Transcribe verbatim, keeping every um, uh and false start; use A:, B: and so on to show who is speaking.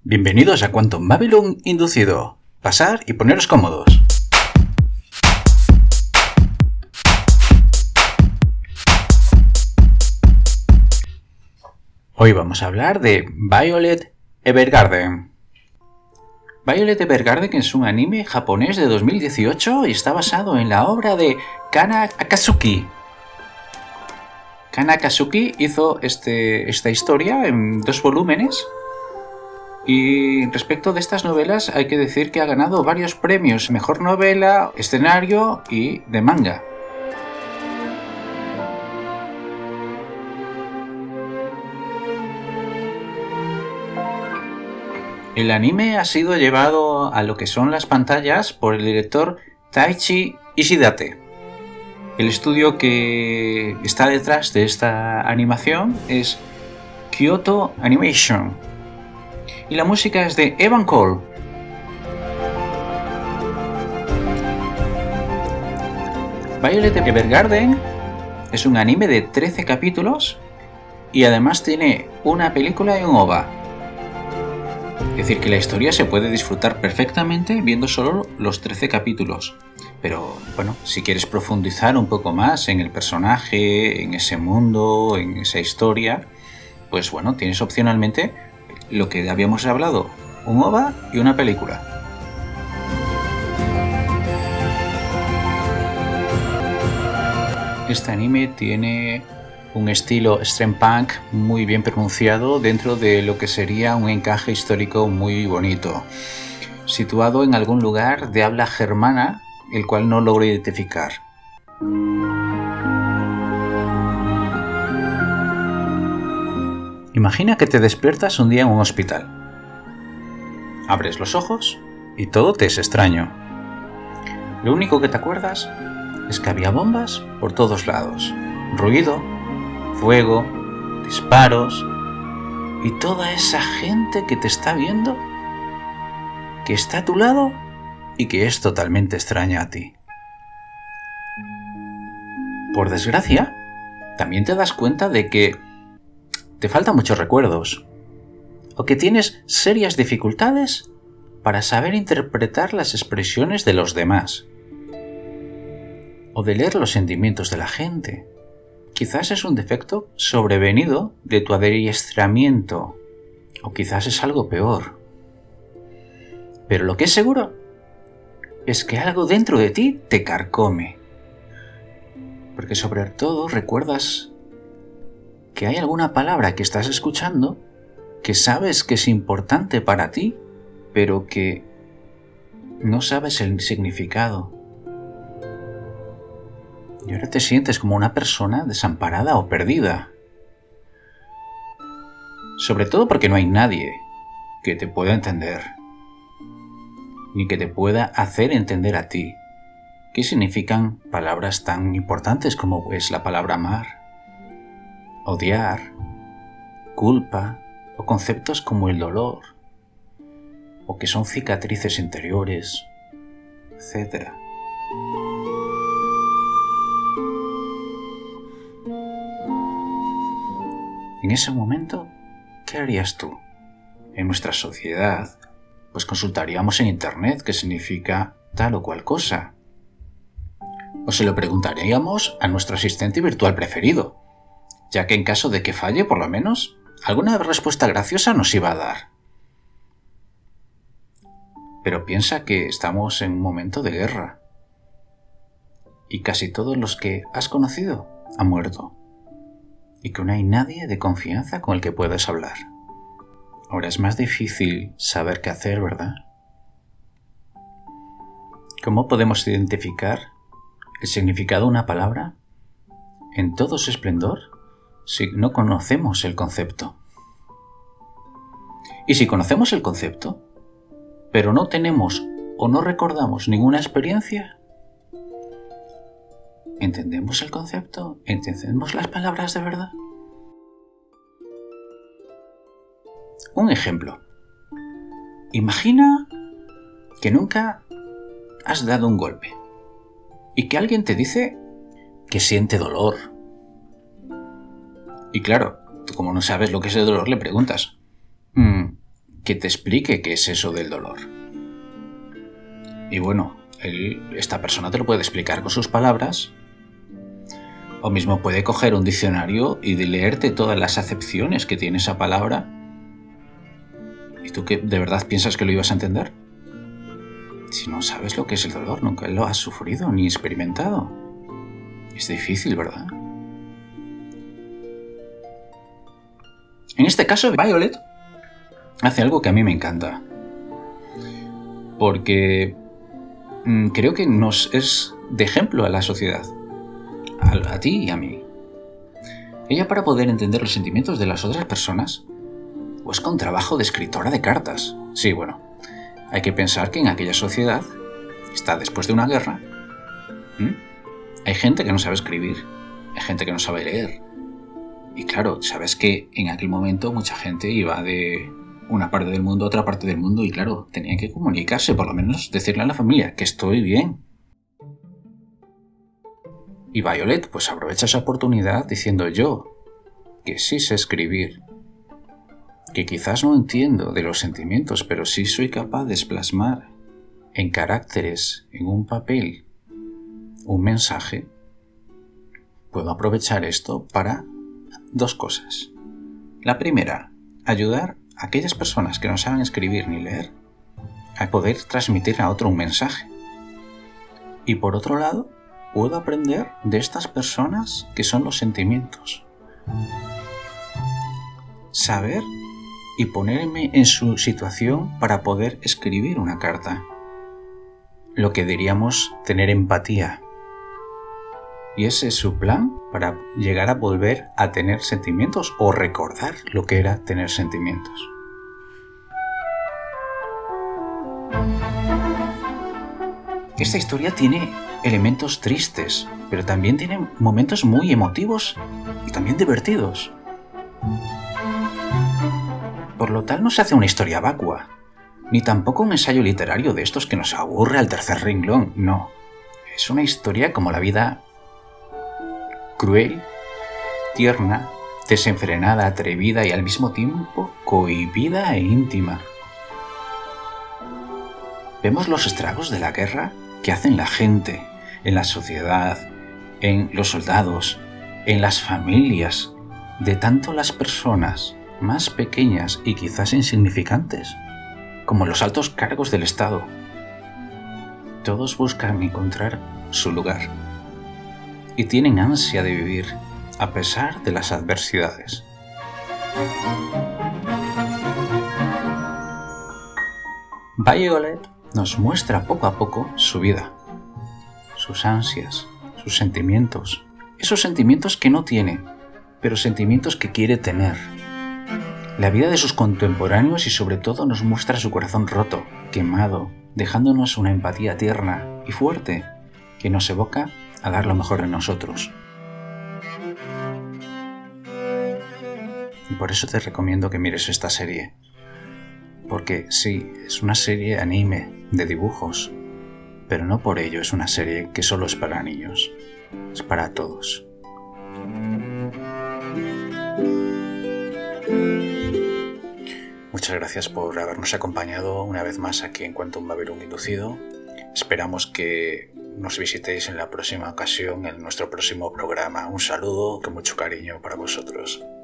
A: Bienvenidos a Quantum Babylon Inducido. Pasar y poneros cómodos. Hoy vamos a hablar de Violet Evergarden. Violet Evergarden es un anime japonés de dos mil dieciocho y está basado en la obra de Kana Akatsuki. Kana Akatsuki hizo este, esta historia en dos volúmenes. Y respecto de estas novelas hay que decir que ha ganado varios premios: mejor novela, escenario y de manga. El anime ha sido llevado a lo que son las pantallas por el director Taichi Ishidate. El estudio que está detrás de esta animación es Kyoto Animation. Y la música es de Evan Cole. Violet Evergarden es un anime de trece capítulos y además tiene una película y un O V A. Es decir, que la historia se puede disfrutar perfectamente viendo solo los trece capítulos. Pero bueno, si quieres profundizar un poco más en el personaje, en ese mundo, en esa historia, pues bueno, tienes opcionalmente lo que habíamos hablado, un O V A y una película. Este anime tiene un estilo steampunk muy bien pronunciado dentro de lo que sería un encaje histórico muy bonito, situado en algún lugar de habla germana, el cual no logro identificar. Imagina que te despiertas un día en un hospital. Abres los ojos y todo te es extraño. Lo único que te acuerdas es que había bombas por todos lados, ruido, fuego, disparos y toda esa gente que te está viendo, que está a tu lado y que es totalmente extraña a ti. Por desgracia, también te das cuenta de que te faltan muchos recuerdos, o que tienes serias dificultades para saber interpretar las expresiones de los demás, o de leer los sentimientos de la gente. Quizás es un defecto sobrevenido de tu adiestramiento, o quizás es algo peor. Pero lo que es seguro es que algo dentro de ti te carcome, porque sobre todo recuerdas que hay alguna palabra que estás escuchando que sabes que es importante para ti, pero que no sabes el significado. Y ahora te sientes como una persona desamparada o perdida. Sobre todo porque no hay nadie que te pueda entender, ni que te pueda hacer entender a ti qué significan palabras tan importantes como es la palabra amar, odiar, culpa o conceptos como el dolor, o que son cicatrices interiores, etcétera. En ese momento, ¿qué harías tú? En nuestra sociedad, pues consultaríamos en internet qué significa tal o cual cosa. O se lo preguntaríamos a nuestro asistente virtual preferido, ya que en caso de que falle, por lo menos, alguna respuesta graciosa nos iba a dar. Pero piensa que estamos en un momento de guerra, y casi todos los que has conocido han muerto, y que no hay nadie de confianza con el que puedas hablar. Ahora es más difícil saber qué hacer, ¿verdad? ¿Cómo podemos identificar el significado de una palabra en todo su esplendor si no conocemos el concepto? Y si conocemos el concepto, pero no tenemos o no recordamos ninguna experiencia, ¿entendemos el concepto? ¿Entendemos las palabras de verdad? Un ejemplo. Imagina que nunca has dado un golpe y que alguien te dice que siente dolor. Y claro, tú como no sabes lo que es el dolor, le preguntas, que te explique qué es eso del dolor. Y bueno, él, esta persona te lo puede explicar con sus palabras, o mismo puede coger un diccionario y de leerte todas las acepciones que tiene esa palabra. ¿Y tú qué, de verdad piensas que lo ibas a entender? Si no sabes lo que es el dolor, nunca lo has sufrido ni experimentado. Es difícil, ¿verdad? En este caso, Violet hace algo que a mí me encanta. Porque mmm, creo que nos es de ejemplo a la sociedad. A, a ti y a mí. Ella, para poder entender los sentimientos de las otras personas, busca un trabajo de escritora de cartas. Sí, bueno, hay que pensar que en aquella sociedad, está después de una guerra, ¿m? Hay gente que no sabe escribir, hay gente que no sabe leer. Y claro, sabes que en aquel momento mucha gente iba de una parte del mundo a otra parte del mundo y claro, tenían que comunicarse, por lo menos decirle a la familia que estoy bien. Y Violet pues aprovecha esa oportunidad diciendo: yo, que sí sé escribir, que quizás no entiendo de los sentimientos, pero sí soy capaz de plasmar en caracteres, en un papel, un mensaje, puedo aprovechar esto para dos cosas. La primera, ayudar a aquellas personas que no saben escribir ni leer a poder transmitir a otro un mensaje. Y por otro lado, puedo aprender de estas personas que son los sentimientos. Saber y ponerme en su situación para poder escribir una carta. Lo que diríamos tener empatía. Y ese es su plan para llegar a volver a tener sentimientos o recordar lo que era tener sentimientos. Esta historia tiene elementos tristes, pero también tiene momentos muy emotivos y también divertidos. Por lo tal no se hace una historia vacua, ni tampoco un ensayo literario de estos que nos aburre al tercer renglón, no. Es una historia como la vida, cruel, tierna, desenfrenada, atrevida y al mismo tiempo cohibida e íntima. Vemos los estragos de la guerra que hacen la gente, en la sociedad, en los soldados, en las familias, de tanto las personas más pequeñas y quizás insignificantes, como los altos cargos del Estado. Todos buscan encontrar su lugar y tienen ansia de vivir a pesar de las adversidades. Violet nos muestra poco a poco su vida, sus ansias, sus sentimientos, esos sentimientos que no tiene, pero sentimientos que quiere tener. La vida de sus contemporáneos y sobre todo nos muestra su corazón roto, quemado, dejándonos una empatía tierna y fuerte que nos evoca a dar lo mejor de nosotros. Y por eso te recomiendo que mires esta serie. Porque sí, es una serie anime de dibujos, pero no por ello es una serie que solo es para niños, es para todos. Muchas gracias por habernos acompañado una vez más aquí en Quantum Babylon Inducido. Esperamos que nos visitéis en la próxima ocasión en nuestro próximo programa. Un saludo con mucho cariño para vosotros.